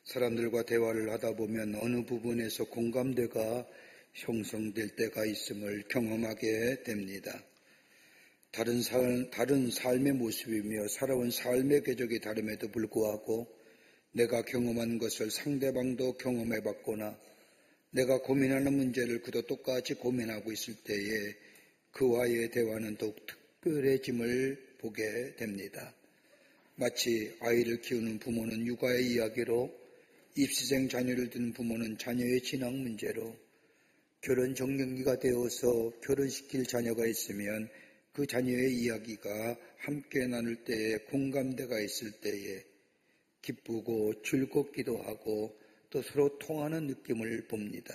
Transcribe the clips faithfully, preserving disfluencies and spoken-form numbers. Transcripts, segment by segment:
사람들과 대화를 하다 보면 어느 부분에서 공감대가 형성될 때가 있음을 경험하게 됩니다. 다른, 살, 다른 삶의 모습이며 살아온 삶의 궤적이 다름에도 불구하고 내가 경험한 것을 상대방도 경험해봤거나 내가 고민하는 문제를 그도 똑같이 고민하고 있을 때에 그와의 대화는 더욱 특별해짐을 보게 됩니다. 마치 아이를 키우는 부모는 육아의 이야기로, 입시생 자녀를 둔 부모는 자녀의 진학 문제로, 결혼 적령기가 되어서 결혼시킬 자녀가 있으면 그 자녀의 이야기가 함께 나눌 때에 공감대가 있을 때에 기쁘고 즐겁기도 하고 또 서로 통하는 느낌을 봅니다.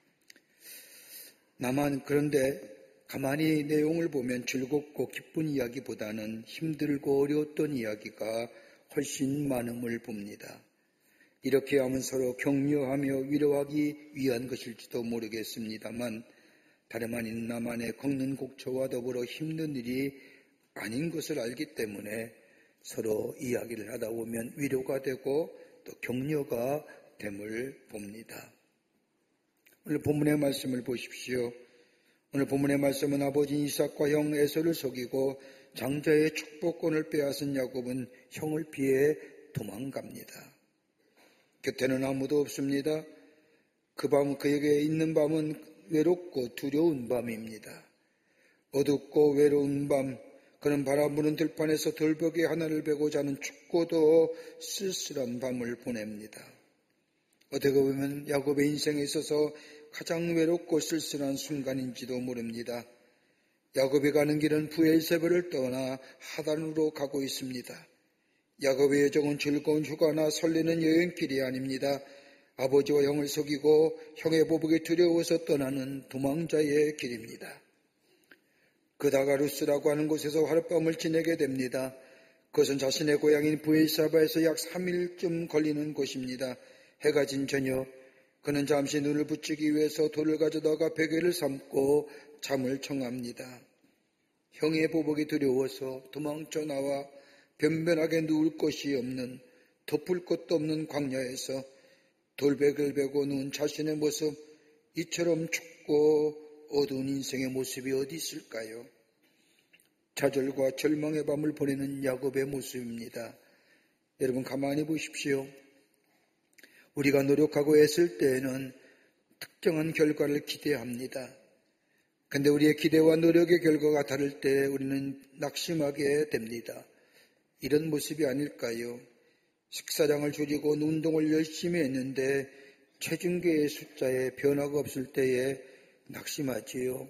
나만 그런데 가만히 내용을 보면 즐겁고 기쁜 이야기보다는 힘들고 어려웠던 이야기가 훨씬 많음을 봅니다. 이렇게 하면 서로 격려하며 위로하기 위한 것일지도 모르겠습니다만 다름 아닌 나만의 걷는 곡초와 더불어 힘든 일이 아닌 것을 알기 때문에 서로 이야기를 하다 보면 위로가 되고 또 격려가 됨을 봅니다. 오늘 본문의 말씀을 보십시오. 오늘 본문의 말씀은 아버지 이삭과 형 에서를 속이고 장자의 축복권을 빼앗은 야곱은 형을 피해 도망갑니다. 곁에는 아무도 없습니다. 그 밤 그에게 있는 밤은 외롭고 두려운 밤입니다. 어둡고 외로운 밤, 그는 바람 부는 들판에서 돌벽에 하나를 베고 자는 춥고도 쓸쓸한 밤을 보냅니다. 어떻게 보면 야곱의 인생에 있어서 가장 외롭고 쓸쓸한 순간인지도 모릅니다. 야곱이 가는 길은 브엘세바를 떠나 하단으로 가고 있습니다. 야곱의 여정은 즐거운 휴가나 설레는 여행길이 아닙니다. 아버지와 형을 속이고 형의 보복이 두려워서 떠나는 도망자의 길입니다. 그 다가루스라고 하는 곳에서 하룻밤을 지내게 됩니다. 그것은 자신의 고향인 브엘사바에서 약 삼 일쯤 걸리는 곳입니다. 해가 진 저녁, 그는 잠시 눈을 붙이기 위해서 돌을 가져다가 베개를 삼고 잠을 청합니다. 형의 보복이 두려워서 도망쳐 나와 변변하게 누울 곳이 없는, 덮을 것도 없는 광야에서 돌백을 베고 누운 자신의 모습, 이처럼 춥고 어두운 인생의 모습이 어디 있을까요? 좌절과 절망의 밤을 보내는 야곱의 모습입니다. 여러분 가만히 보십시오. 우리가 노력하고 애쓸 때에는 특정한 결과를 기대합니다. 그런데 우리의 기대와 노력의 결과가 다를 때 우리는 낙심하게 됩니다. 이런 모습이 아닐까요? 식사량을 줄이고 운동을 열심히 했는데 체중계의 숫자에 변화가 없을 때에 낙심하지요.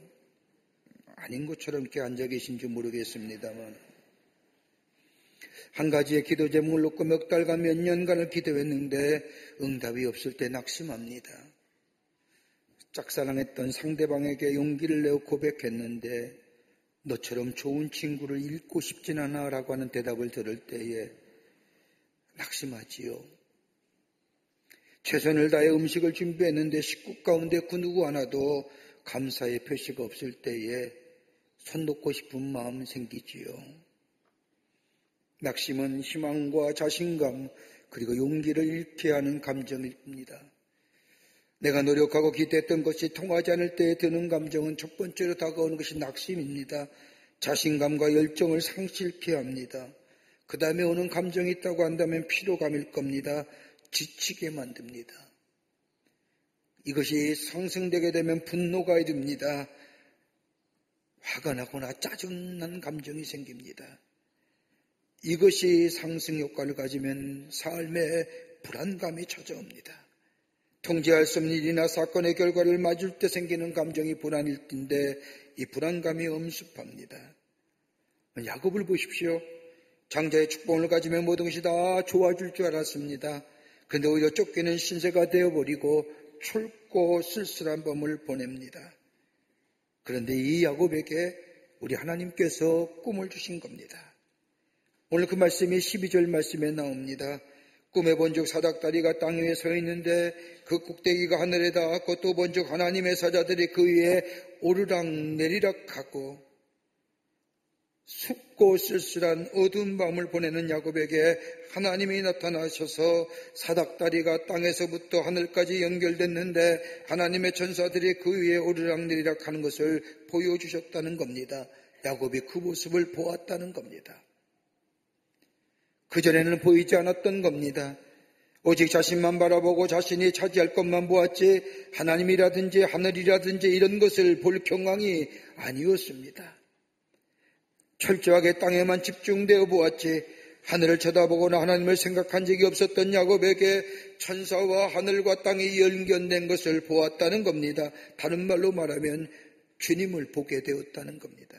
아닌 것처럼 이렇게 앉아 계신지 모르겠습니다만 한 가지의 기도 제목을 놓고 몇 달간 몇 년간을 기도했는데 응답이 없을 때 낙심합니다. 짝사랑했던 상대방에게 용기를 내어 고백했는데 너처럼 좋은 친구를 잃고 싶진 않아 라고 하는 대답을 들을 때에 낙심하지요. 최선을 다해 음식을 준비했는데 식구 가운데 그 누구 하나도 감사의 표시가 없을 때에 손 놓고 싶은 마음 생기지요. 낙심은 희망과 자신감 그리고 용기를 잃게 하는 감정입니다. 내가 노력하고 기대했던 것이 통하지 않을 때에 드는 감정은 첫 번째로 다가오는 것이 낙심입니다. 자신감과 열정을 상실케 합니다. 그 다음에 오는 감정이 있다고 한다면 피로감일 겁니다. 지치게 만듭니다. 이것이 상승되게 되면 분노가 이릅니다. 화가 나거나 짜증난 감정이 생깁니다. 이것이 상승 효과를 가지면 삶에 불안감이 찾아옵니다. 통제할 수 없는 일이나 사건의 결과를 맞을 때 생기는 감정이 불안일 텐데 이 불안감이 엄습합니다. 야곱을 보십시오. 장자의 축복을 가지면 모든 것이 다 좋아질 줄 알았습니다. 그런데 오히려 쫓기는 신세가 되어버리고 춥고 쓸쓸한 밤을 보냅니다. 그런데 이 야곱에게 우리 하나님께서 꿈을 주신 겁니다. 오늘 그 말씀이 십이 절 말씀에 나옵니다. 꿈에 본즉 사닥다리가 땅 위에 서 있는데 그 꼭대기가 하늘에 닿았고 또 본즉 하나님의 사자들이 그 위에 오르락 내리락 하고 춥고 쓸쓸한 어두운 밤을 보내는 야곱에게 하나님이 나타나셔서 사닥다리가 땅에서부터 하늘까지 연결됐는데 하나님의 천사들이 그 위에 오르락내리락 하는 것을 보여주셨다는 겁니다. 야곱이 그 모습을 보았다는 겁니다. 그전에는 보이지 않았던 겁니다. 오직 자신만 바라보고 자신이 차지할 것만 보았지 하나님이라든지 하늘이라든지 이런 것을 볼 경황이 아니었습니다. 철저하게 땅에만 집중되어 보았지 하늘을 쳐다보거나 하나님을 생각한 적이 없었던 야곱에게 천사와 하늘과 땅이 연결된 것을 보았다는 겁니다. 다른 말로 말하면 주님을 보게 되었다는 겁니다.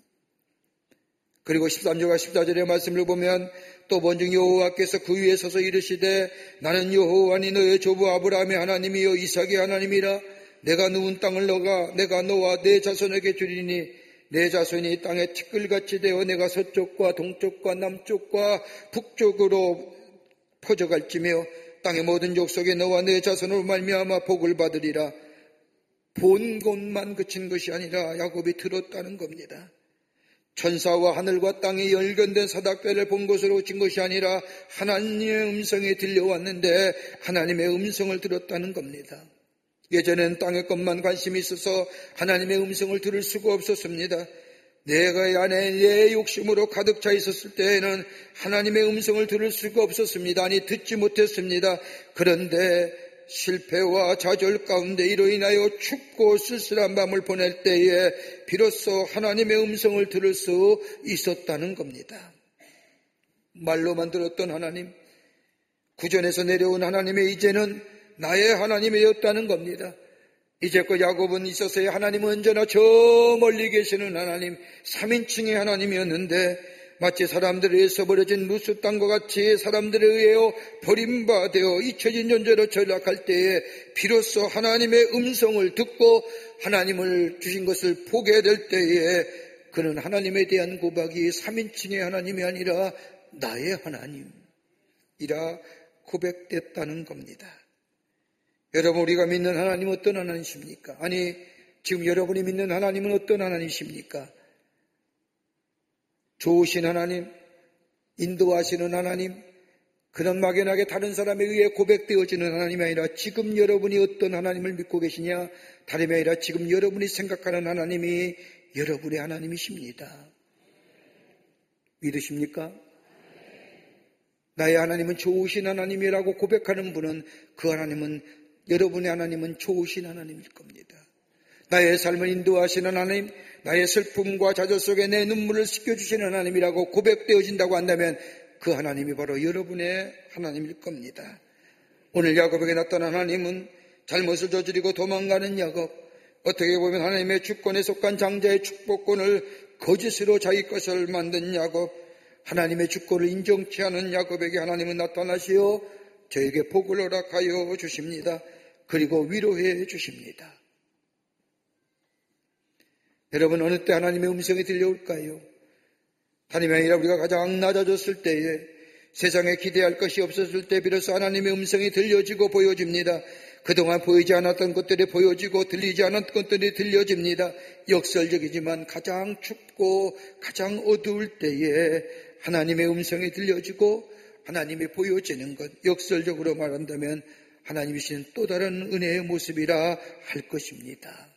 그리고 십삼 절과 십사 절의 말씀을 보면 또 본즉 여호와께서 그 위에 서서 이르시되 나는 여호와니 너의 조부 아브라함의 하나님이요 이삭의 하나님이라. 내가 누운 땅을 너가 내가 너와 내 자손에게 주리니 내 자손이 땅에 티끌같이 되어 내가 서쪽과 동쪽과 남쪽과 북쪽으로 퍼져갈지며 땅의 모든 족속에 너와 내 자손으로 말미암아 복을 받으리라. 본 것만 그친 것이 아니라 야곱이 들었다는 겁니다. 천사와 하늘과 땅이 연결된 사닥다리를 본 것으로 진 것이 아니라 하나님의 음성이 들려왔는데 하나님의 음성을 들었다는 겁니다. 예전엔 땅의 것만 관심이 있어서 하나님의 음성을 들을 수가 없었습니다. 내가 안에 내 욕심으로 가득 차 있었을 때에는 하나님의 음성을 들을 수가 없었습니다. 아니 듣지 못했습니다. 그런데 실패와 좌절 가운데 이로 인하여 춥고 쓸쓸한 밤을 보낼 때에 비로소 하나님의 음성을 들을 수 있었다는 겁니다. 말로만 들었던 하나님, 구전에서 내려온 하나님의 이제는 나의 하나님이 되었다는 겁니다. 이제껏 야곱은 있어서야 하나님은 언제나 저 멀리 계시는 하나님, 삼인칭의 하나님이었는데 마치 사람들에 의해서 버려진 루스 땅과 같이 사람들에 의하여 버림받아 잊혀진 존재로 전락할 때에 비로소 하나님의 음성을 듣고 하나님을 주신 것을 보게 될 때에 그는 하나님에 대한 고백이 삼인칭의 하나님이 아니라 나의 하나님이라 고백됐다는 겁니다. 여러분, 우리가 믿는 하나님은 어떤 하나님이십니까? 아니, 지금 여러분이 믿는 하나님은 어떤 하나님이십니까? 좋으신 하나님, 인도하시는 하나님, 그런 막연하게 다른 사람에 의해 고백되어지는 하나님이 아니라 지금 여러분이 어떤 하나님을 믿고 계시냐? 다름이 아니라 지금 여러분이 생각하는 하나님이 여러분의 하나님이십니다. 믿으십니까? 나의 하나님은 좋으신 하나님이라고 고백하는 분은 그 하나님은 여러분의 하나님은 좋으신 하나님일 겁니다. 나의 삶을 인도하시는 하나님, 나의 슬픔과 좌절 속에 내 눈물을 씻겨주시는 하나님이라고 고백되어진다고 한다면 그 하나님이 바로 여러분의 하나님일 겁니다. 오늘 야곱에게 나타난 하나님은 잘못을 저지르고 도망가는 야곱, 어떻게 보면 하나님의 주권에 속한 장자의 축복권을 거짓으로 자기 것을 만든 야곱, 하나님의 주권을 인정치 않은 야곱에게 하나님은 나타나시어 저에게 복을 허락하여 주십니다. 그리고 위로해 주십니다. 여러분, 어느 때 하나님의 음성이 들려올까요? 하나님이 아니라 우리가 가장 낮아졌을 때에, 세상에 기대할 것이 없었을 때 비로소 하나님의 음성이 들려지고 보여집니다. 그동안 보이지 않았던 것들이 보여지고 들리지 않았던 것들이 들려집니다. 역설적이지만 가장 춥고 가장 어두울 때에 하나님의 음성이 들려지고 하나님이 보여지는 것, 역설적으로 말한다면 하나님이신 또 다른 은혜의 모습이라 할 것입니다.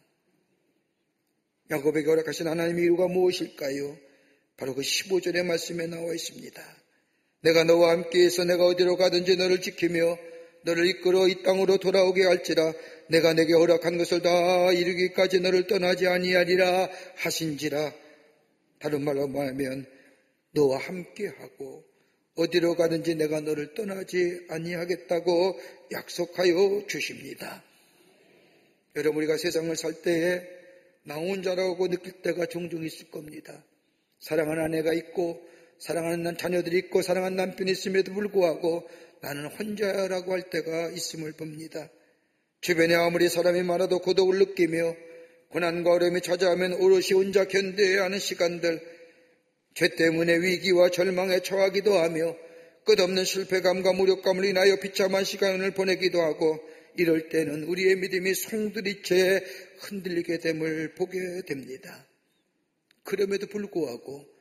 야곱에게 허락하신 하나님의 이유가 무엇일까요? 바로 그 십오 절의 말씀에 나와 있습니다. 내가 너와 함께해서 내가 어디로 가든지 너를 지키며 너를 이끌어 이 땅으로 돌아오게 할지라. 내가 내게 허락한 것을 다 이루기까지 너를 떠나지 아니하리라 하신지라. 다른 말로 말하면 너와 함께하고 어디로 가든지 내가 너를 떠나지 아니하겠다고 약속하여 주십니다. 여러분, 우리가 세상을 살 때에 나 혼자라고 느낄 때가 종종 있을 겁니다. 사랑하는 아내가 있고 사랑하는 자녀들이 있고 사랑하는 남편이 있음에도 불구하고 나는 혼자라고 할 때가 있음을 봅니다. 주변에 아무리 사람이 많아도 고독을 느끼며 고난과 어려움이 찾아오면 오롯이 혼자 견뎌야 하는 시간들, 죄 때문에 위기와 절망에 처하기도 하며 끝없는 실패감과 무력감을 인하여 비참한 시간을 보내기도 하고, 이럴 때는 우리의 믿음이 송두리째 흔들리게 됨을 보게 됩니다. 그럼에도 불구하고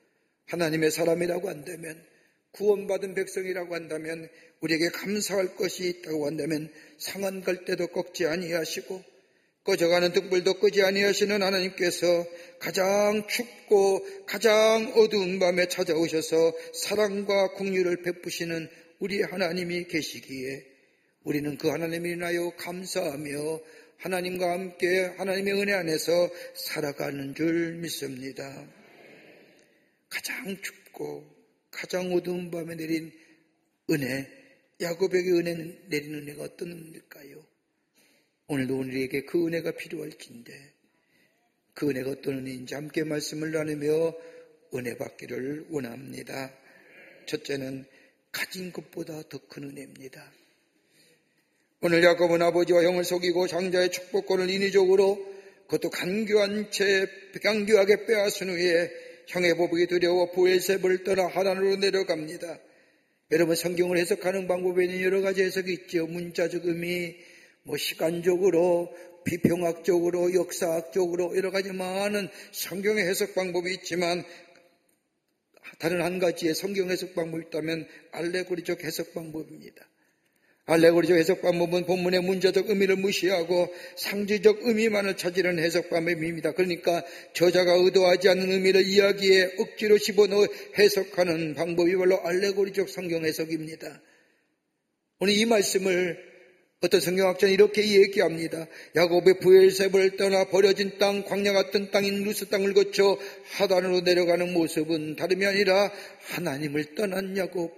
하나님의 사람이라고 한다면, 구원받은 백성이라고 한다면, 우리에게 감사할 것이 있다고 한다면 상한 갈대도 꺾지 아니하시고 꺼져가는 등불도 끄지 아니하시는 하나님께서 가장 춥고 가장 어두운 밤에 찾아오셔서 사랑과 긍휼을 베푸시는 우리 하나님이 계시기에 우리는 그 하나님을 인하여 감사하며 하나님과 함께 하나님의 은혜 안에서 살아가는 줄 믿습니다. 가장 춥고 가장 어두운 밤에 내린 은혜, 야곱에게 은혜 내리는 은혜가 어떤 은혜일까요? 오늘도 우리에게 그 은혜가 필요할진데 그 은혜가 어떤 은혜인지 함께 말씀을 나누며 은혜 받기를 원합니다. 첫째는 가진 것보다 더 큰 은혜입니다. 오늘 야곱은 아버지와 형을 속이고 장자의 축복권을 인위적으로 그것도 간교한 채 간교하게 빼앗은 후에 형의 보복이 두려워 브엘세바를 떠나 하란으로 내려갑니다. 여러분, 성경을 해석하는 방법에는 여러 가지 해석이 있죠. 문자적 의미, 뭐 시간적으로, 비평학적으로, 역사학적으로 여러 가지 많은 성경의 해석 방법이 있지만 다른 한 가지의 성경 해석 방법이 있다면 알레고리적 해석 방법입니다. 알레고리적 해석 방법은 본문의 문자적 의미를 무시하고 상징적 의미만을 찾으려는 해석 방법입니다. 그러니까 저자가 의도하지 않는 의미를 이야기에 억지로 집어넣어 해석하는 방법이 바로 알레고리적 성경 해석입니다. 오늘 이 말씀을 어떤 성경학자는 이렇게 얘기합니다. 야곱의 브엘세바를 떠나 버려진 땅, 광야 같은 땅인 루스 땅을 거쳐 하단으로 내려가는 모습은 다름이 아니라 하나님을 떠난 야곱,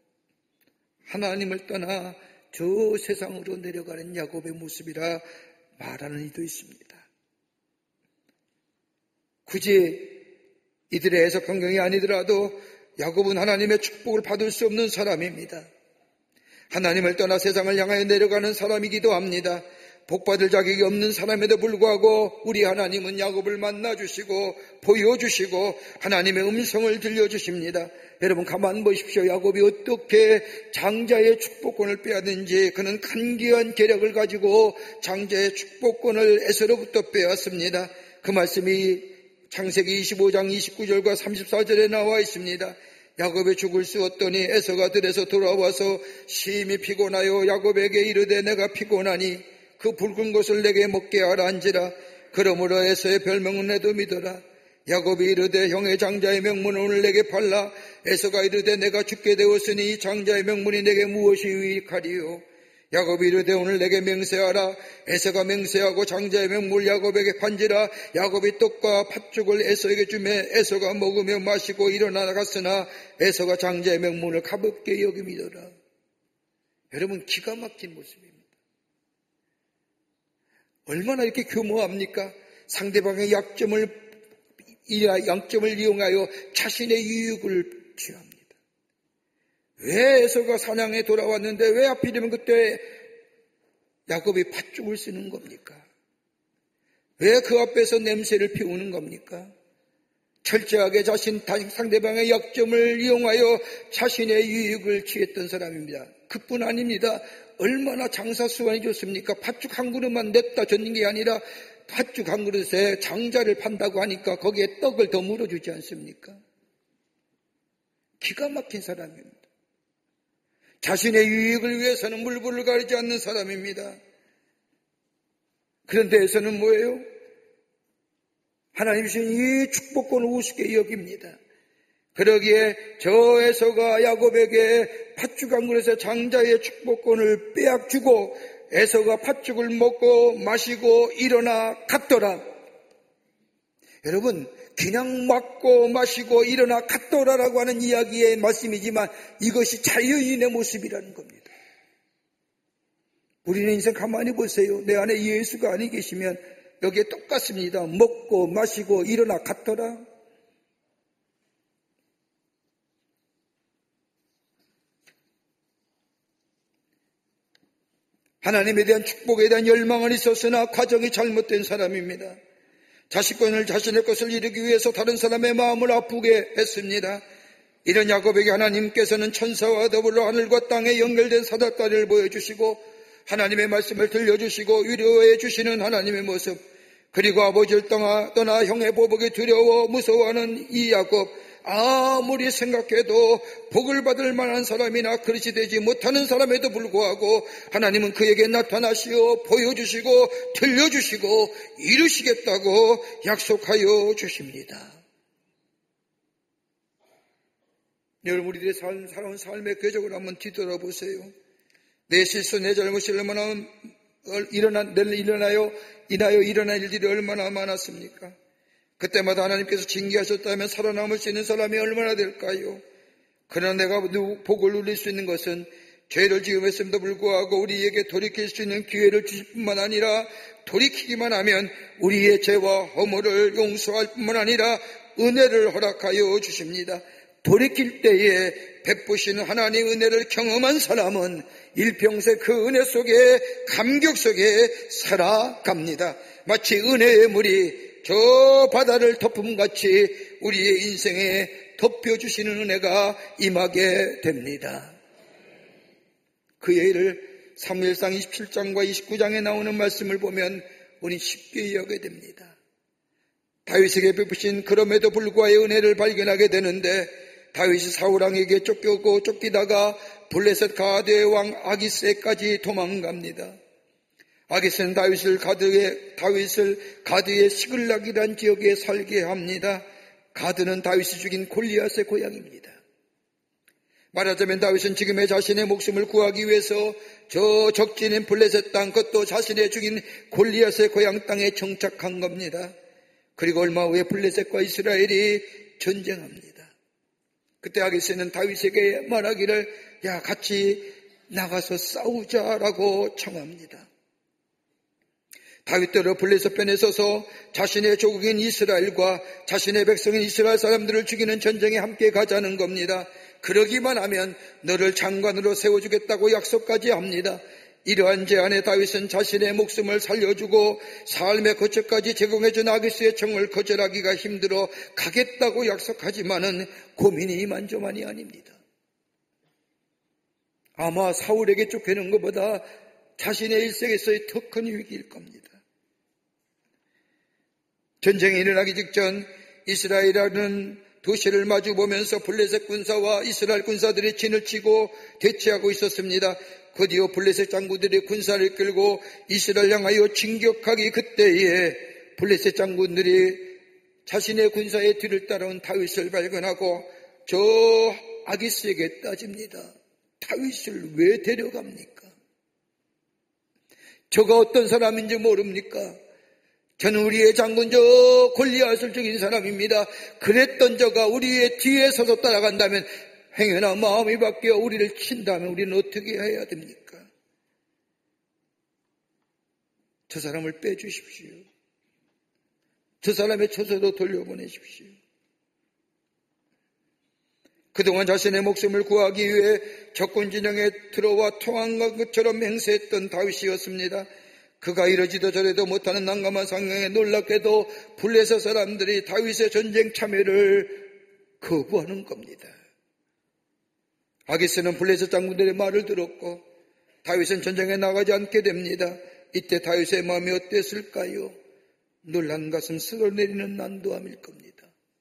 하나님을 떠나 저 세상으로 내려가는 야곱의 모습이라 말하는 이도 있습니다. 굳이 이들의 해석 환경이 아니더라도 야곱은 하나님의 축복을 받을 수 없는 사람입니다. 하나님을 떠나 세상을 향하여 내려가는 사람이기도 합니다. 복받을 자격이 없는 사람에도 불구하고 우리 하나님은 야곱을 만나주시고 보여주시고 하나님의 음성을 들려주십니다. 여러분, 가만 보십시오. 야곱이 어떻게 장자의 축복권을 빼앗는지. 그는 간기한 계략을 가지고 장자의 축복권을 에서로부터 빼앗습니다. 그 말씀이 창세기 이십오 장 이십구 절과 삼십사 절에 나와 있습니다. 야곱이 죽을 수 없더니 에서가 들에서 돌아와서 심히 피곤하여 야곱에게 이르되 내가 피곤하니 그 붉은 것을 내게 먹게 하라 한지라. 그러므로 에서의 별명은 에돔이더라. 야곱이 이르되 형의 장자의 명문을 오늘 내게 팔라. 에서가 이르되 내가 죽게 되었으니 이 장자의 명문이 내게 무엇이 유익하리요. 야곱이 이르되 오늘 내게 맹세하라. 에서가 맹세하고 장자의 명물을 야곱에게 판지라. 야곱이 떡과 팥죽을 에서에게 주매 에서가 먹으며 마시고 일어나 갔으나 에서가 장자의 명물을 가볍게 여김이더라. 여러분, 기가 막힌 모습입니다. 얼마나 이렇게 교모합니까? 상대방의 약점을, 양점을 이용하여 자신의 유익을 취합니다. 왜 에서가 사냥에 돌아왔는데 왜 하필이면 그때 야곱이 팥죽을 쓰는 겁니까? 왜 그 앞에서 냄새를 피우는 겁니까? 철저하게 자신 상대방의 약점을 이용하여 자신의 유익을 취했던 사람입니다. 그뿐 아닙니다. 얼마나 장사 수완이 좋습니까? 팥죽 한 그릇만 냈다 줬는 게 아니라 팥죽 한 그릇에 장자를 판다고 하니까 거기에 떡을 더 물어주지 않습니까? 기가 막힌 사람입니다. 자신의 유익을 위해서는 물불을 가리지 않는 사람입니다. 그런데 에서는 뭐예요? 하나님 주신 이 축복권을 우습게 여깁니다. 그러기에 저 에서가 야곱에게 팥죽 한 그릇에 장자의 축복권을 빼앗주고 에서가 팥죽을 먹고 마시고 일어나 갔더라. 여러분, 그냥 먹고 마시고 일어나 갔더라라고 하는 이야기의 말씀이지만 이것이 자유인의 모습이라는 겁니다. 우리는 인생 가만히 보세요. 내 안에 예수가 아니 계시면 여기에 똑같습니다. 먹고 마시고 일어나 갔더라. 하나님에 대한 축복에 대한 열망은 있었으나 과정이 잘못된 사람입니다. 자식권을 자신의 것을 이루기 위해서 다른 사람의 마음을 아프게 했습니다. 이런 야곱에게 하나님께서는 천사와 더불어 하늘과 땅에 연결된 사다리를 보여주시고 하나님의 말씀을 들려주시고 위로해 주시는 하나님의 모습, 그리고 아버지를 떠나, 떠나 형의 보복이 두려워 무서워하는 이 야곱, 아무리 생각해도 복을 받을 만한 사람이나 그릇이 되지 못하는 사람에도 불구하고 하나님은 그에게 나타나시어 보여주시고 들려주시고 이루시겠다고 약속하여 주십니다. 여러분, 우리들의 삶, 살아온 삶의 궤적을 한번 뒤돌아보세요. 내 실수, 내 잘못이 얼마나 일어나, 일어나요, 인하여 일어난 일들이 얼마나 많았습니까? 그때마다 하나님께서 징계하셨다면 살아남을 수 있는 사람이 얼마나 될까요? 그러나 내가 복을 누릴 수 있는 것은 죄를 지음했음에도 불구하고 우리에게 돌이킬 수 있는 기회를 주실 뿐만 아니라 돌이키기만 하면 우리의 죄와 허물을 용서할 뿐만 아니라 은혜를 허락하여 주십니다. 돌이킬 때에 베푸시는 하나님의 은혜를 경험한 사람은 일평생 그 은혜 속에 감격 속에 살아갑니다. 마치 은혜의 물이 저 바다를 덮음같이 우리의 인생에 덮여주시는 은혜가 임하게 됩니다. 그의 일을 사무엘상 이십칠 장과 이십구 장에 나오는 말씀을 보면 우리 쉽게 여기게 됩니다. 다윗에게 베푸신 그럼에도 불구하고 은혜를 발견하게 되는데 다윗이 사울왕에게 쫓겨고 쫓기다가 블레셋 가드의 왕 아기스에까지 도망갑니다. 아기스는 다윗을 가드의, 다윗을 가드의 시글락이란 지역에 살게 합니다. 가드는 다윗이 죽인 골리앗의 고향입니다. 말하자면 다윗은 지금의 자신의 목숨을 구하기 위해서 저 적진인 블레셋 땅, 그것도 자신의 죽인 골리앗의 고향 땅에 정착한 겁니다. 그리고 얼마 후에 블레셋과 이스라엘이 전쟁합니다. 그때 아기스는 다윗에게 말하기를 야 같이 나가서 싸우자라고 청합니다. 다윗대로 블레셋 편에 서서 자신의 조국인 이스라엘과 자신의 백성인 이스라엘 사람들을 죽이는 전쟁에 함께 가자는 겁니다. 그러기만 하면 너를 장관으로 세워주겠다고 약속까지 합니다. 이러한 제안에 다윗은 자신의 목숨을 살려주고 삶의 거처까지 제공해준 아기스의 청을 거절하기가 힘들어 가겠다고 약속하지만은 고민이 이만저만이 아닙니다. 아마 사울에게 쫓겨는 것보다 자신의 일생에서의 더 큰 위기일 겁니다. 전쟁이 일어나기 직전 이스라엘이라는 도시를 마주보면서 블레셋 군사와 이스라엘 군사들이 진을 치고 대치하고 있었습니다. 곧이어 블레셋 장군들이 군사를 끌고 이스라엘 향하여 진격하기 그때에 블레셋 장군들이 자신의 군사의 뒤를 따라온 다윗을 발견하고 저 아기스에게 따집니다. 다윗을 왜 데려갑니까? 저가 어떤 사람인지 모릅니까? 저는 우리의 장군 저 골리앗을 죽인 사람입니다. 그랬던 저가 우리의 뒤에 서서 따라간다면 행여나 마음이 바뀌어 우리를 친다면 우리는 어떻게 해야 됩니까? 저 사람을 빼주십시오. 저 사람의 처소로 돌려보내십시오. 그동안 자신의 목숨을 구하기 위해 적군 진영에 들어와 통한 것처럼 행세했던 다윗이었습니다. 그가 이러지도 저러지도 못하는 난감한 상황에 놀랍게도 블레셋 사람들이 다윗의 전쟁 참여를 거부하는 겁니다. 아기스는 블레셋 장군들의 말을 들었고 다윗은 전쟁에 나가지 않게 됩니다. 이때 다윗의 마음이 어땠을까요? 놀란 가슴 쓸어내리는 난도함일 겁니다.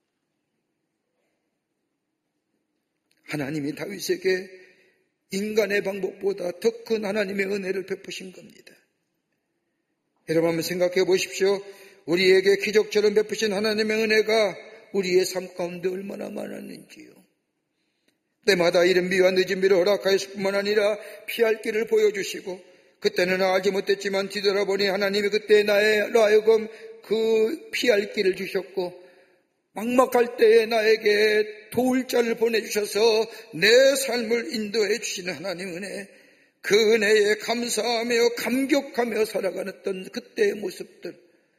하나님이 다윗에게 인간의 방법보다 더 큰 하나님의 은혜를 베푸신 겁니다. 여러분 한번 생각해 보십시오. 우리에게 기적처럼 베푸신 하나님의 은혜가 우리의 삶 가운데 얼마나 많았는지요. 때마다 이른 비와 늦은 비를 허락하였을 뿐만 아니라 피할 길을 보여주시고 그때는 알지 못했지만 뒤돌아보니 하나님이 그때 나의 하여금 그 피할 길을 주셨고 막막할 때에 나에게 도울 자를 보내주셔서 내 삶을 인도해 주시는 하나님의 은혜, 그 은혜에 감사하며 감격하며 살아가는 그때의 모습들,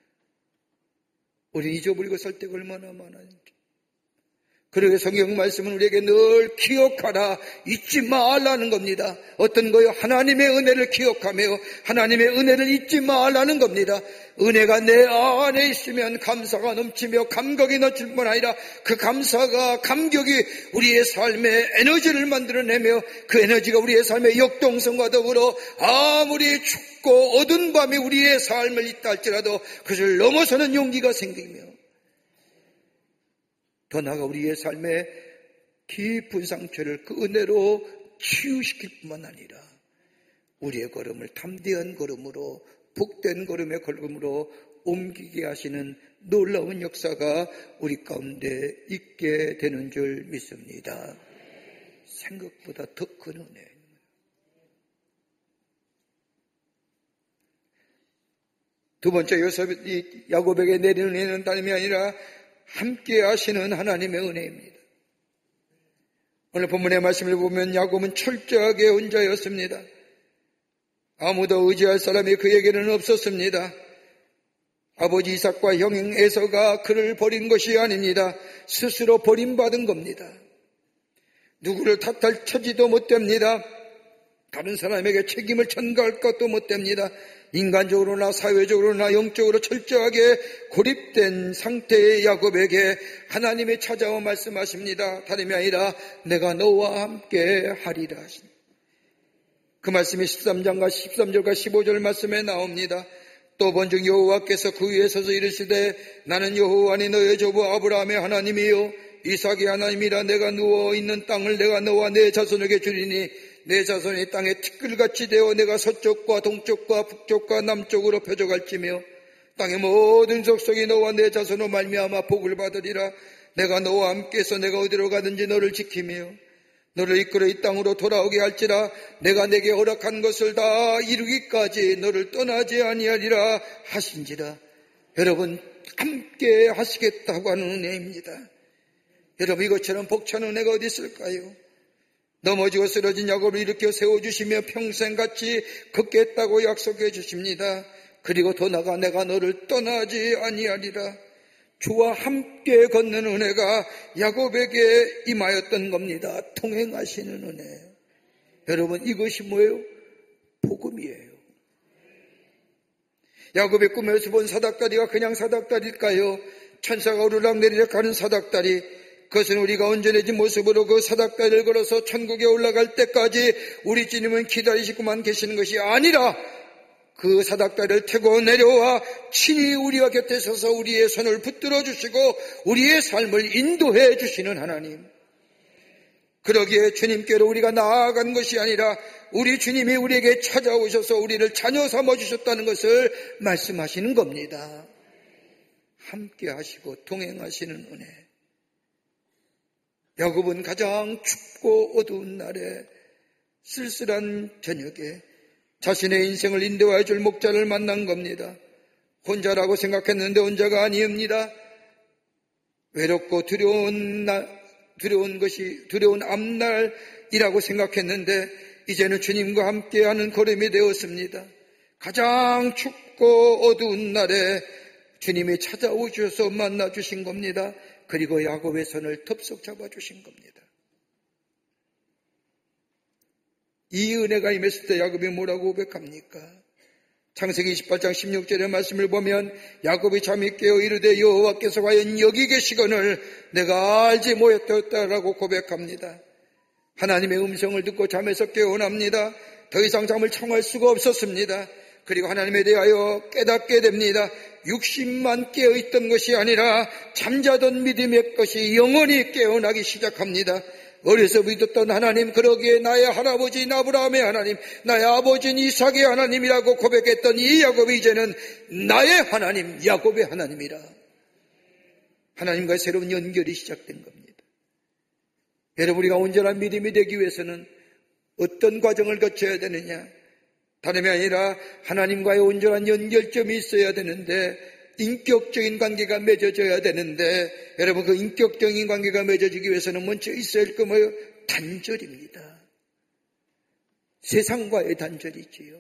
우리 잊어버리고 살 때가 얼마나 많았는지. 그러게 성경 말씀은 우리에게 늘 기억하라, 잊지 말라는 겁니다. 어떤 거요? 하나님의 은혜를 기억하며 하나님의 은혜를 잊지 말라는 겁니다. 은혜가 내 안에 있으면 감사가 넘치며 감격이 넘칠 뿐 아니라 그 감사가 감격이 우리의 삶에 에너지를 만들어내며 그 에너지가 우리의 삶의 역동성과 더불어 아무리 춥고 어두운 밤이 우리의 삶을 있다 할지라도 그것을 넘어서는 용기가 생기며 더 나아가 우리의 삶에 깊은 상처를 그 은혜로 치유시킬 뿐만 아니라 우리의 걸음을 담대한 걸음으로, 복된 걸음의 걸음으로 옮기게 하시는 놀라운 역사가 우리 가운데 있게 되는 줄 믿습니다. 생각보다 더 큰 은혜. 두 번째, 요셉이 야곱에게 내리는 은혜는 다름이 아니라 함께 하시는 하나님의 은혜입니다. 오늘 본문의 말씀을 보면 야곱은 철저하게 혼자였습니다. 아무도 의지할 사람이 그에게는 없었습니다. 아버지 이삭과 형 에서가 그를 버린 것이 아닙니다. 스스로 버림받은 겁니다. 누구를 탓할 처지도 못 됩니다. 다른 사람에게 책임을 전가할 것도 못 됩니다. 인간적으로나 사회적으로나 영적으로 철저하게 고립된 상태의 야곱에게 하나님이 찾아와 말씀하십니다. 다름이 아니라 내가 너와 함께 하리라 하십니다. 그 말씀이 십삼 장과 십삼 절과 십오 절 말씀에 나옵니다. 또 번중 여호와께서 그 위에 서서 이르시되 나는 여호와니 너의 조부 아브라함의 하나님이요 이삭의 하나님이라. 내가 누워있는 땅을 내가 너와 내 자손에게 주리니 내 자손이 땅에 티끌같이 되어 내가 서쪽과 동쪽과 북쪽과 남쪽으로 펴져갈지며 땅의 모든 족속이 너와 내 자손으로 말미암아 복을 받으리라. 내가 너와 함께해서 내가 어디로 가든지 너를 지키며 너를 이끌어 이 땅으로 돌아오게 할지라. 내가 내게 허락한 것을 다 이루기까지 너를 떠나지 아니하리라 하신지라. 여러분, 함께 하시겠다고 하는 은혜입니다. 여러분, 이것처럼 벅찬 은혜가 어디 있을까요? 넘어지고 쓰러진 야곱을 일으켜 세워주시며 평생같이 걷겠다고 약속해 주십니다. 그리고 더 나아가 내가 너를 떠나지 아니하리라. 주와 함께 걷는 은혜가 야곱에게 임하였던 겁니다. 통행하시는 은혜. 여러분, 이것이 뭐예요? 복음이에요. 야곱의 꿈에서 본 사닥다리가 그냥 사닥다리일까요? 천사가 오르락내리락 하는 사닥다리. 그것은 우리가 온전해진 모습으로 그 사닥다리를 걸어서 천국에 올라갈 때까지 우리 주님은 기다리시고만 계시는 것이 아니라 그 사닥다리를 타고 내려와 친히 우리와 곁에 서서 우리의 손을 붙들어 주시고 우리의 삶을 인도해 주시는 하나님. 그러기에 주님께로 우리가 나아간 것이 아니라 우리 주님이 우리에게 찾아오셔서 우리를 자녀 삼아주셨다는 것을 말씀하시는 겁니다. 함께 하시고 동행하시는 은혜. 야곱은 가장 춥고 어두운 날에 쓸쓸한 저녁에 자신의 인생을 인도해 줄 목자를 만난 겁니다. 혼자라고 생각했는데 혼자가 아니옵니다. 외롭고 두려운 날, 두려운 것이 두려운 앞날이라고 생각했는데 이제는 주님과 함께하는 걸음이 되었습니다. 가장 춥고 어두운 날에 주님이 찾아오셔서 만나주신 겁니다. 그리고 야곱의 손을 덥석 잡아주신 겁니다. 이 은혜가 임했을 때 야곱이 뭐라고 고백합니까? 창세기 이십팔 장 십육 절의 말씀을 보면 야곱이 잠이 깨어 이르되 여호와께서 과연 여기 계시거늘 내가 알지 못했다라고 고백합니다. 하나님의 음성을 듣고 잠에서 깨어납니다. 더 이상 잠을 청할 수가 없었습니다. 그리고 하나님에 대하여 깨닫게 됩니다. 육신만 깨어있던 것이 아니라 잠자던 믿음의 것이 영원히 깨어나기 시작합니다. 어려서 믿었던 하나님, 그러기에 나의 할아버지인 아브라함의 하나님, 나의 아버지인 이삭의 하나님이라고 고백했던 이 야곱이 이제는 나의 하나님, 야곱의 하나님이라. 하나님과의 새로운 연결이 시작된 겁니다. 여러분, 우리가 온전한 믿음이 되기 위해서는 어떤 과정을 거쳐야 되느냐? 다름이 아니라 하나님과의 온전한 연결점이 있어야 되는데, 인격적인 관계가 맺어져야 되는데, 여러분, 그 인격적인 관계가 맺어지기 위해서는 먼저 있어야 할 거 뭐예요? 단절입니다. 세상과의 단절이지요.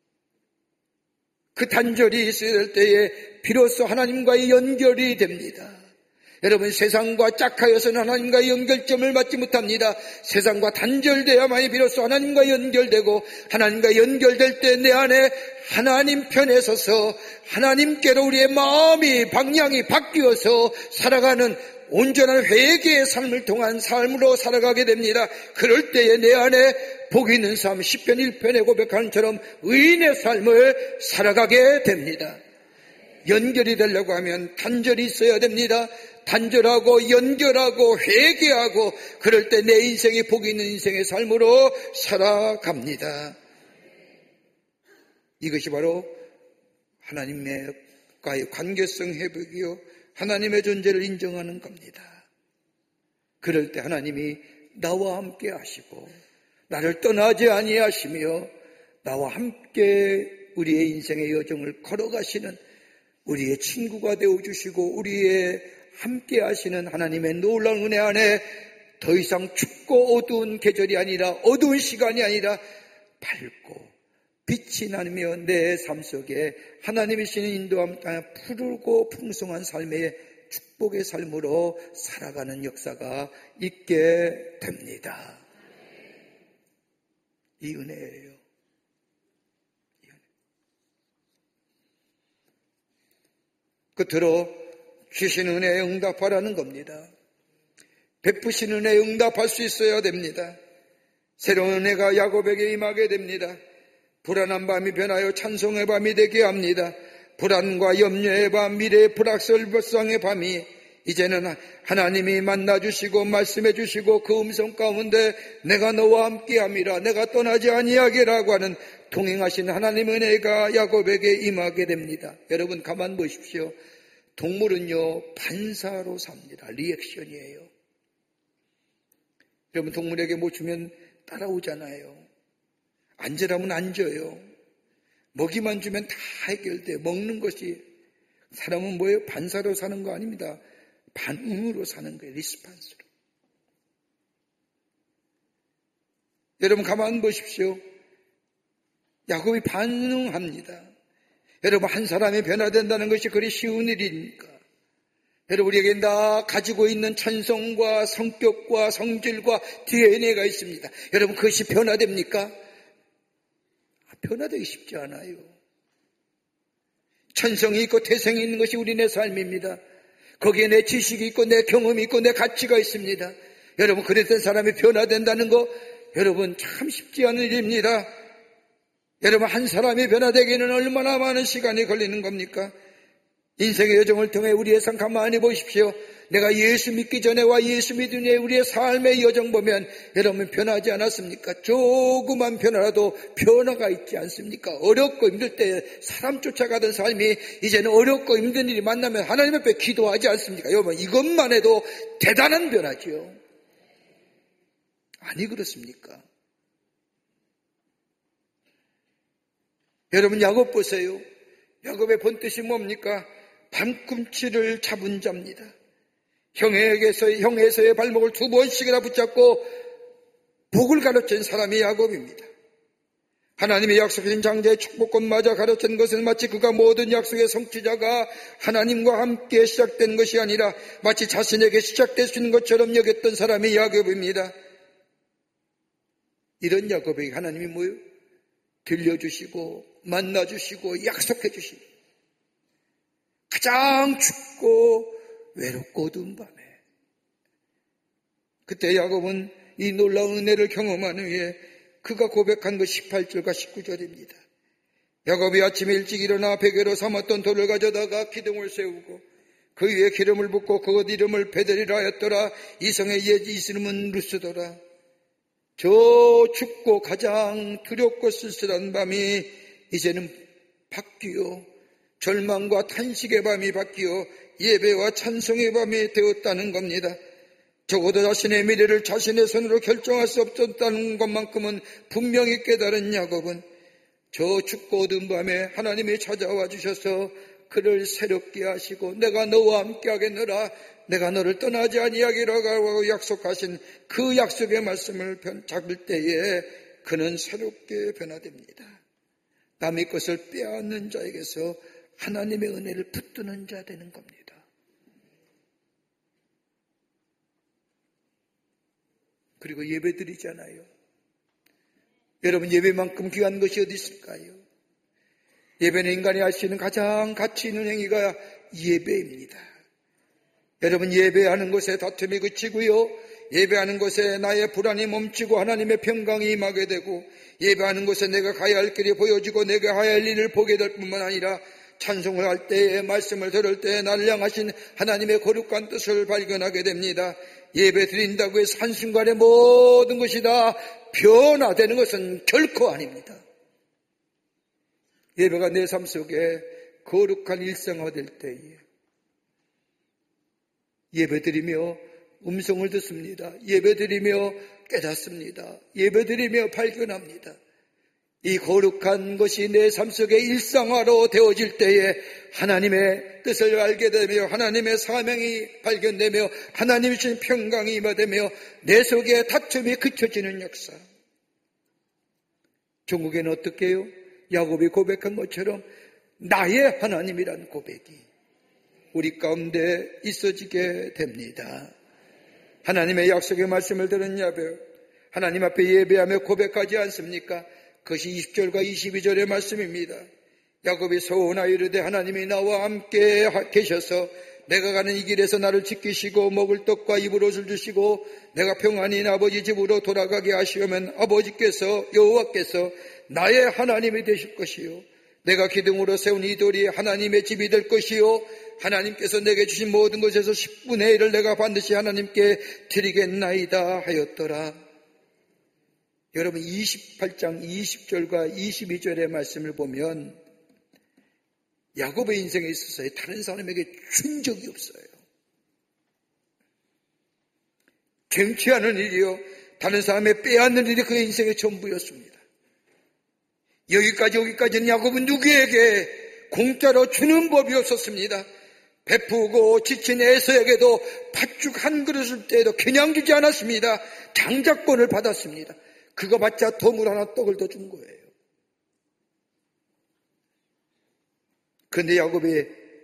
그 단절이 있어야 될 때에 비로소 하나님과의 연결이 됩니다. 여러분, 세상과 짝하여서는 하나님과의 연결점을 맞지 못합니다. 세상과 단절되어야만이 비로소 하나님과 연결되고, 하나님과 연결될 때 내 안에 하나님 편에 서서 하나님께로 우리의 마음이 방향이 바뀌어서 살아가는 온전한 회개의 삶을 통한 삶으로 살아가게 됩니다. 그럴 때에 내 안에 복 있는 삶, 시편 일 편에 고백하는 처럼 의인의 삶을 살아가게 됩니다. 연결이 되려고 하면 단절이 있어야 됩니다. 단절하고 연결하고 회개하고 그럴 때 내 인생이 복이 있는 인생의 삶으로 살아갑니다. 이것이 바로 하나님과의 관계성 회복이요 하나님의 존재를 인정하는 겁니다. 그럴 때 하나님이 나와 함께 하시고 나를 떠나지 아니하시며 나와 함께 우리의 인생의 여정을 걸어가시는 우리의 친구가 되어주시고 우리의 함께 하시는 하나님의 놀라운 은혜 안에 더 이상 춥고 어두운 계절이 아니라 어두운 시간이 아니라 밝고 빛이 나며 내 삶 속에 하나님이 주시는 인도함 따라 푸르고 풍성한 삶의 축복의 삶으로 살아가는 역사가 있게 됩니다. 이 은혜예요. 끝으로 주신 은혜에 응답하라는 겁니다. 베푸신 은혜에 응답할 수 있어야 됩니다. 새로운 은혜가 야곱에게 임하게 됩니다. 불안한 밤이 변하여 찬송의 밤이 되게 합니다. 불안과 염려의 밤, 미래의 불확실성의 밤이 이제는 하나님이 만나주시고 말씀해주시고 그 음성 가운데 내가 너와 함께함이라 내가 떠나지 아니하게라고 하는 동행하신 하나님의 은혜가 야곱에게 임하게 됩니다. 여러분 가만 보십시오. 동물은요 반사로 삽니다. 리액션이에요. 여러분 동물에게 뭐 주면 따라오잖아요. 앉으라면 앉아요. 먹이만 주면 다 해결돼. 먹는 것이 사람은 뭐예요? 반사로 사는 거 아닙니다. 반응으로 사는 거예요. 리스판스로. 여러분 가만 보십시오. 야곱이 반응합니다. 여러분 한 사람이 변화된다는 것이 그리 쉬운 일입니까? 여러분 우리에게 다 가지고 있는 천성과 성격과 성질과 디엔에이가 있습니다. 여러분 그것이 변화됩니까? 변화되기 쉽지 않아요. 천성이 있고 태생이 있는 것이 우리네 삶입니다. 거기에 내 지식이 있고 내 경험이 있고 내 가치가 있습니다. 여러분 그랬던 사람이 변화된다는 거 여러분 참 쉽지 않은 일입니다. 여러분 한 사람이 변화되기는 얼마나 많은 시간이 걸리는 겁니까? 인생의 여정을 통해 우리의 삶 가만히 보십시오. 내가 예수 믿기 전에와 예수 믿은 후에 우리의 삶의 여정 보면 여러분 변하지 않았습니까? 조그만 변화라도 변화가 있지 않습니까? 어렵고 힘들 때 사람 쫓아가던 삶이 이제는 어렵고 힘든 일이 만나면 하나님 앞에 기도하지 않습니까? 여러분 이것만 해도 대단한 변화지요. 아니 그렇습니까? 여러분 야곱 보세요. 야곱의 본뜻이 뭡니까? 밤꿈치를 잡은 자입니다. 형에게서, 형에서의 발목을 두 번씩이나 붙잡고 복을 가르친 사람이 야곱입니다. 하나님의 약속하신 장자의 축복권 맞아 가르친 것은 마치 그가 모든 약속의 성취자가 하나님과 함께 시작된 것이 아니라 마치 자신에게 시작될 수 있는 것처럼 여겼던 사람이 야곱입니다. 이런 야곱에게 하나님이 뭐예요? 들려주시고 만나주시고 약속해주시고 가장 춥고 외롭고 어두운 밤에 그때 야곱은 이 놀라운 은혜를 경험한 후에 그가 고백한 것 십팔 절과 십구 절입니다. 야곱이 아침에 일찍 일어나 베개로 삼았던 돌을 가져다가 기둥을 세우고 그 위에 기름을 붓고 그것 이름을 베델이라 하였더라. 이성의 옛 이름은 루스더라. 저 춥고 가장 두렵고 쓸쓸한 밤이 이제는 바뀌어 절망과 탄식의 밤이 바뀌어 예배와 찬송의 밤이 되었다는 겁니다. 적어도 자신의 미래를 자신의 손으로 결정할 수 없었다는 것만큼은 분명히 깨달은 야곱은 저 춥고 어두운 밤에 하나님이 찾아와 주셔서 그를 새롭게 하시고 내가 너와 함께 하겠노라 내가 너를 떠나지 아니하리라고 약속하신 그 약속의 말씀을 잡을 때에 그는 새롭게 변화됩니다. 남의 것을 빼앗는 자에게서 하나님의 은혜를 붙드는 자 되는 겁니다. 그리고 예배 드리잖아요. 여러분 예배만큼 귀한 것이 어디 있을까요? 예배는 인간이 할 수 있는 가장 가치 있는 행위가 예배입니다. 여러분 예배하는 것에 다툼이 그치고요. 예배하는 것에 나의 불안이 멈추고 하나님의 평강이 임하게 되고 예배하는 것에 내가 가야 할 길이 보여지고 내가 가야 할 일을 보게 될 뿐만 아니라 찬송을 할 때에, 말씀을 들을 때에 나를 향하신 하나님의 거룩한 뜻을 발견하게 됩니다. 예배 드린다고 해서 한순간에 모든 것이 다 변화되는 것은 결코 아닙니다. 예배가 내 삶 속에 거룩한 일상화될 때에 예배드리며 음성을 듣습니다. 예배드리며 깨닫습니다. 예배드리며 발견합니다. 이 거룩한 것이 내 삶 속에 일상화로 되어질 때에 하나님의 뜻을 알게 되며 하나님의 사명이 발견되며 하나님이 주신 평강이 임하되며 내 속에 다툼이 그쳐지는 역사. 종국에는 어떻게 해요? 야곱이 고백한 것처럼 나의 하나님이란 고백이 우리 가운데 있어지게 됩니다. 하나님의 약속의 말씀을 들은 야곱, 하나님 앞에 예배하며 고백하지 않습니까? 그것이 이십 절과 이십이 절의 말씀입니다. 야곱이 소원하여 이르되 하나님이 나와 함께 계셔서 내가 가는 이 길에서 나를 지키시고 먹을 떡과 입을 옷을 주시고 내가 평안히 아버지 집으로 돌아가게 하시오면 아버지께서 여호와께서 나의 하나님이 되실 것이요 내가 기둥으로 세운 이 돌이 하나님의 집이 될 것이요 하나님께서 내게 주신 모든 것에서 십분의 일을 내가 반드시 하나님께 드리겠나이다 하였더라. 여러분 이십팔 장 이십 절과 이십이 절의 말씀을 보면 야곱의 인생에 있어서 다른 사람에게 준 적이 없어요. 쟁취하는 일이요 다른 사람의 빼앗는 일이 그의 인생의 전부였습니다. 여기까지 오기까지는 야곱은 누구에게 공짜로 주는 법이 없었습니다. 베푸고 지친 에서에게도 팥죽 한 그릇을 때에도 그냥 주지 않았습니다. 장자권을 받았습니다. 그거 받자 도물 하나 떡을 더 준 거예요. 그런데 야곱이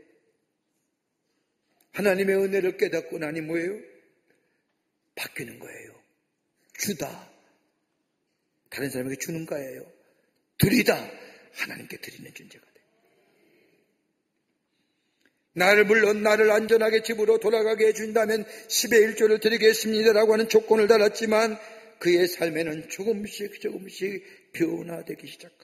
하나님의 은혜를 깨닫고 나니 뭐예요? 바뀌는 거예요. 주다. 다른 사람에게 주는 거예요. 드리다. 하나님께 드리는 존재가 돼요. 나를 물론 나를 안전하게 집으로 돌아가게 해준다면 십의 일조를 드리겠습니다라고 하는 조건을 달았지만 그의 삶에는 조금씩 조금씩 변화되기 시작합니다.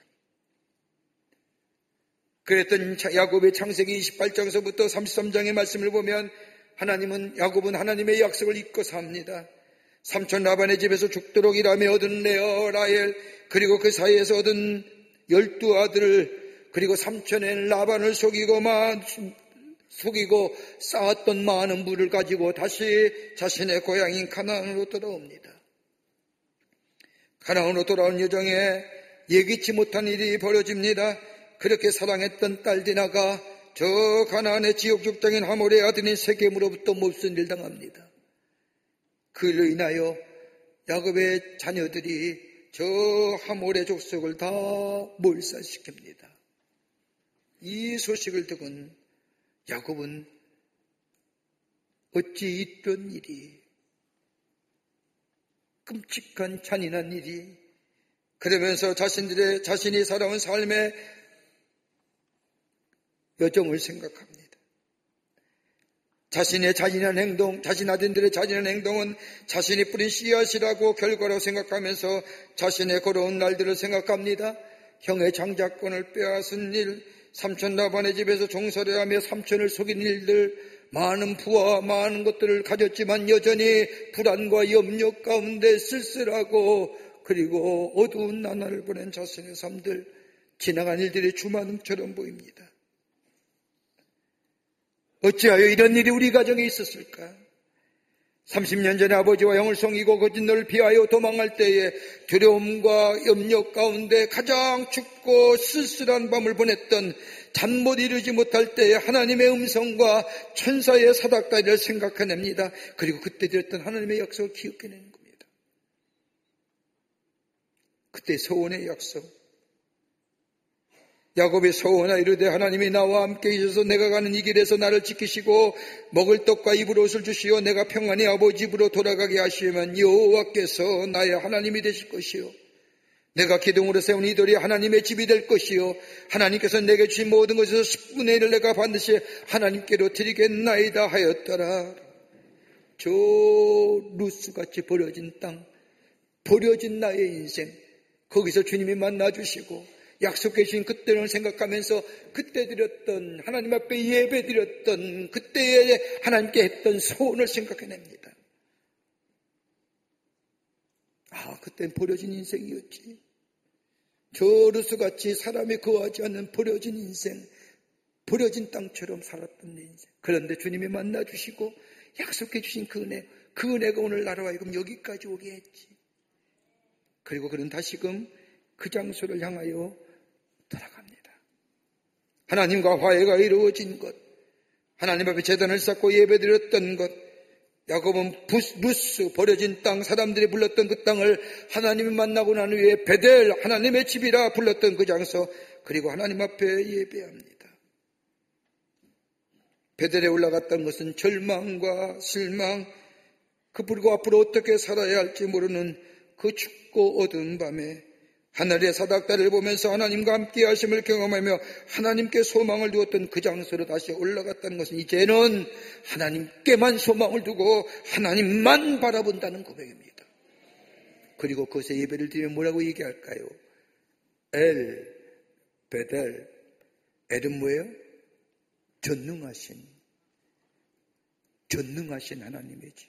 그랬던 야곱의 창세기 이십팔 장서부터 삼십삼 장의 말씀을 보면 하나님은 야곱은 하나님의 약속을 잊고 삽니다. 삼촌 라반의 집에서 죽도록 일하며 얻은 레아, 라헬 그리고 그 사이에서 얻은 열두 아들을 그리고 삼촌의 라반을 속이고 마, 속이고 쌓았던 많은 물을 가지고 다시 자신의 고향인 가나안으로 돌아옵니다. 가나안으로 돌아온 여정에 예기치 못한 일이 벌어집니다. 그렇게 사랑했던 딸 디나가 저 가나안의 지옥 족장인 하몰의 아들인 세겜으로부터 몹쓸 일 당합니다. 그로 인하여 야곱의 자녀들이 저 하몰의 족속을 다 몰살시킵니다. 이 소식을 듣은 야곱은 어찌 이런 일이 끔찍한 잔인한 일이 그러면서 자신들의 자신이 살아온 삶의 여정을 생각합니다. 자신의 잔인한 행동, 자신 아들들의 잔인한 행동은 자신이 뿌린 씨앗이라고 결과로 생각하면서 자신의 걸어온 날들을 생각합니다. 형의 장자권을 빼앗은 일, 삼촌 라반의 집에서 종살이 하며 삼촌을 속인 일들, 많은 부와 많은 것들을 가졌지만 여전히 불안과 염려 가운데 쓸쓸하고 그리고 어두운 나날을 보낸 자신의 삶들, 지나간 일들이 주마등처럼 보입니다. 어찌하여 이런 일이 우리 가정에 있었을까? 삼십 년 전에 아버지와 형을 속이고 거짓말을 피하여 도망할 때에 두려움과 염려 가운데 가장 춥고 쓸쓸한 밤을 보냈던 잠 못 이루지 못할 때에 하나님의 음성과 천사의 사닥다리를 생각해냅니다. 그리고 그때 드렸던 하나님의 약속을 기억해내는 겁니다. 그때 소원의 약속. 야곱이 소원하 이르되 하나님이 나와 함께 계셔서 내가 가는 이 길에서 나를 지키시고 먹을 떡과 입을 옷을 주시어 내가 평안히 아버지 집으로 돌아가게 하시면 여호와께서 나의 하나님이 되실 것이요 내가 기둥으로 세운 이 돌이 하나님의 집이 될 것이요 하나님께서 내게 주신 모든 것에서 십분의 일을 내가 반드시 하나님께로 드리겠나이다 하였더라. 저 루스같이 버려진 땅, 버려진 나의 인생, 거기서 주님이 만나주시고 약속해 주신 그때를 생각하면서 그때 드렸던 하나님 앞에 예배 드렸던 그때에 하나님께 했던 소원을 생각해냅니다. 아, 그땐 버려진 인생이었지. 저 루스같이 사람이 거하지 않는 버려진 인생, 버려진 땅처럼 살았던 내 인생. 그런데 주님이 만나주시고 약속해 주신 그 은혜, 그 은혜가 오늘 나로 하여금 여기까지 오게 했지. 그리고 그는 다시금 그 장소를 향하여 돌아갑니다. 하나님과 화해가 이루어진 것, 하나님 앞에 제단을 쌓고 예배드렸던 것, 야곱은 부스, 루스, 버려진 땅, 사람들이 불렀던 그 땅을 하나님이 만나고 난 후에 베델, 하나님의 집이라 불렀던 그 장소, 그리고 하나님 앞에 예배합니다. 베델에 올라갔던 것은 절망과 실망, 그리고 앞으로 어떻게 살아야 할지 모르는 그 춥고 어두운 밤에 하늘의 사닥다리를 보면서 하나님과 함께 하심을 경험하며 하나님께 소망을 두었던 그 장소로 다시 올라갔다는 것은 이제는 하나님께만 소망을 두고 하나님만 바라본다는 고백입니다. 그리고 그것에 예배를 드리면 뭐라고 얘기할까요? 엘, 베델. 엘은 뭐예요? 전능하신, 전능하신 하나님이지.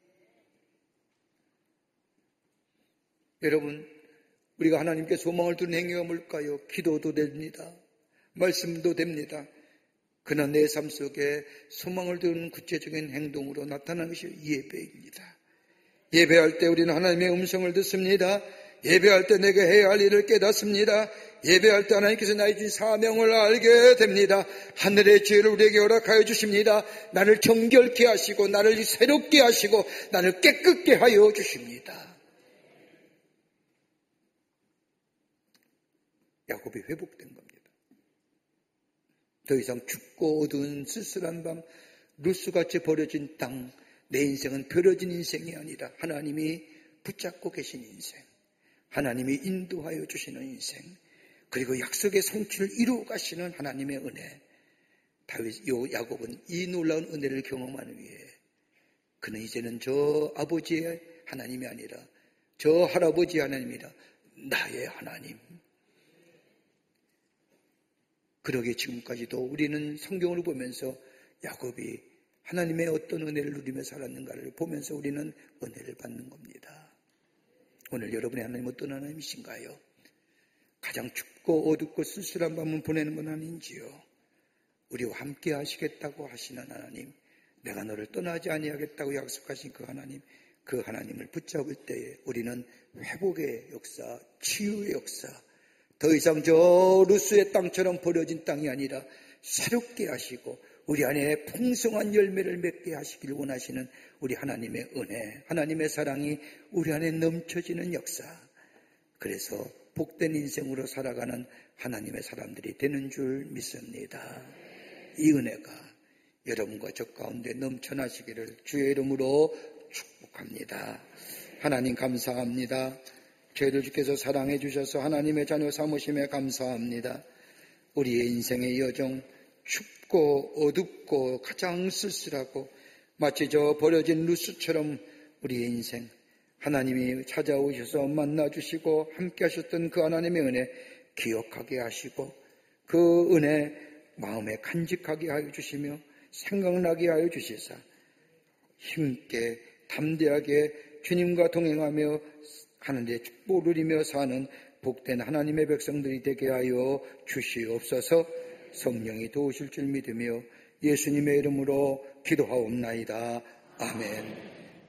여러분, 우리가 하나님께 소망을 두는 행위가 뭘까요? 기도도 됩니다. 말씀도 됩니다. 그러나 내 삶 속에 소망을 두는 구체적인 행동으로 나타나는 것이 예배입니다. 예배할 때 우리는 하나님의 음성을 듣습니다. 예배할 때 내가 해야 할 일을 깨닫습니다. 예배할 때 하나님께서 나의 주신 사명을 알게 됩니다. 하늘의 지혜를 우리에게 허락하여 주십니다. 나를 정결케 하시고 나를 새롭게 하시고 나를 깨끗게 하여 주십니다. 야곱이 회복된 겁니다. 더 이상 춥고 어두운 쓸쓸한 밤, 루스같이 버려진 땅, 내 인생은 버려진 인생이 아니라 하나님이 붙잡고 계신 인생, 하나님이 인도하여 주시는 인생, 그리고 약속의 성취를 이루어 가시는 하나님의 은혜. 다윗, 요 야곱은 이 놀라운 은혜를 경험한 후에 그는 이제는 저 아버지의 하나님이 아니라 저 할아버지의 하나님이라 나의 하나님. 그러기에 지금까지도 우리는 성경을 보면서 야곱이 하나님의 어떤 은혜를 누리며 살았는가를 보면서 우리는 은혜를 받는 겁니다. 오늘 여러분의 하나님 어떤 하나님이신가요? 가장 춥고 어둡고 쓸쓸한 밤을 보내는 건 아닌지요? 우리와 함께 하시겠다고 하시는 하나님, 내가 너를 떠나지 아니하겠다고 약속하신 그 하나님, 그 하나님을 붙잡을 때에 우리는 회복의 역사, 치유의 역사, 더 이상 저 루스의 땅처럼 버려진 땅이 아니라 새롭게 하시고 우리 안에 풍성한 열매를 맺게 하시길 원하시는 우리 하나님의 은혜, 하나님의 사랑이 우리 안에 넘쳐지는 역사. 그래서 복된 인생으로 살아가는 하나님의 사람들이 되는 줄 믿습니다. 이 은혜가 여러분과 저 가운데 넘쳐나시기를 주의 이름으로 축복합니다. 하나님 감사합니다. 저희들 주께서 사랑해 주셔서 하나님의 자녀 삼으심에 감사합니다. 우리의 인생의 여정, 춥고 어둡고 가장 쓸쓸하고 마치 저 버려진 루스처럼 우리의 인생, 하나님이 찾아오셔서 만나주시고 함께 하셨던 그 하나님의 은혜 기억하게 하시고 그 은혜 마음에 간직하게 하여 주시며 생각나게 하여 주시사 힘있게 담대하게 주님과 동행하며 하늘의 축복을 누리며 사는 복된 하나님의 백성들이 되게 하여 주시옵소서. 성령이 도우실 줄 믿으며 예수님의 이름으로 기도하옵나이다. 아멘.